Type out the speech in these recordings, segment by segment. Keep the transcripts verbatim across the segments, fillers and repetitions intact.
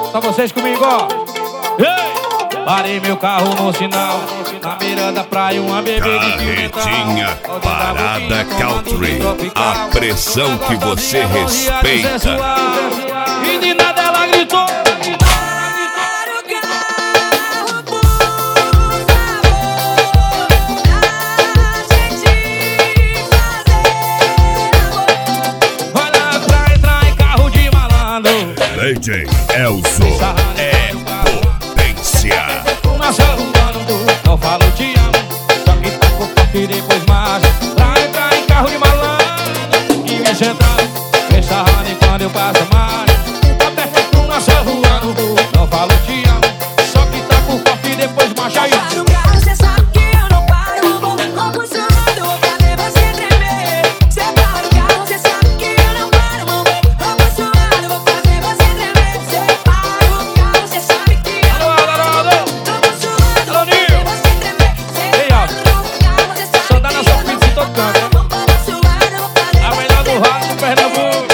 Só vocês comigo, ó. Ei! Parei meu carro no sinal, na beira da praia, uma bebê de Carretinha Parada Country, a pressão que você respeita. E de nada ela gritou. Olha pra entrar em carro de malandro. D J Elzo é potência. Uma saludando, não falo te amo, só que tá com forte e depois mais. Pra entrar em carro de malandro e me sentar, deixa honey quando eu passo mais. Até uma saludando, não falo te amo, só que tá com forte e depois mais. Aí Para o carro, cê sabe que eu não paro. Vou funcionando, vou fazer você tremer. Cê para o carro, cê sabe que eu não paro. Vou funcionando, vou fazer você tremer. Cê para o carro, cê sabe que eu não paro. Vou funcionando, vou fazer você tremer. Cê para o carro, cê sabe que eu não paro. Vou funcionando, vou fazer a melhor do rádio do Pernambuco.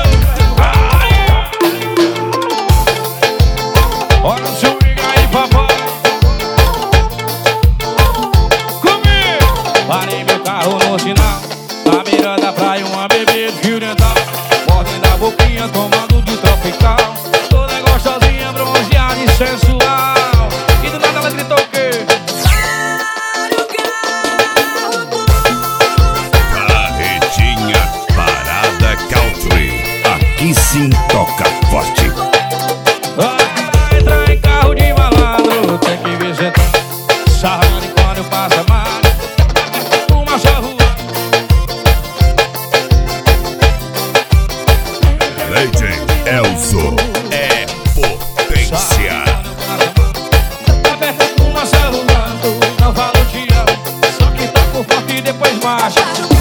Olha o swing aí, papai. Comigo! Parei meu carro no sinal, na beira da praia, uma bebê de fio dental. Mordendo da boquinha, tomando de tropical. Toda gostosinha, bronzeada e sensual. E do nada ela gritou o quê? Carretinha Parada Country, aqui sim toca forte. Vai entrar em carro de malandro, tem que visitar. Sarrando quando eu passo mais. Uma só rua. D J Elzo é potência. Uma só rua, não falo te amo, só que tá por forte e depois marcha.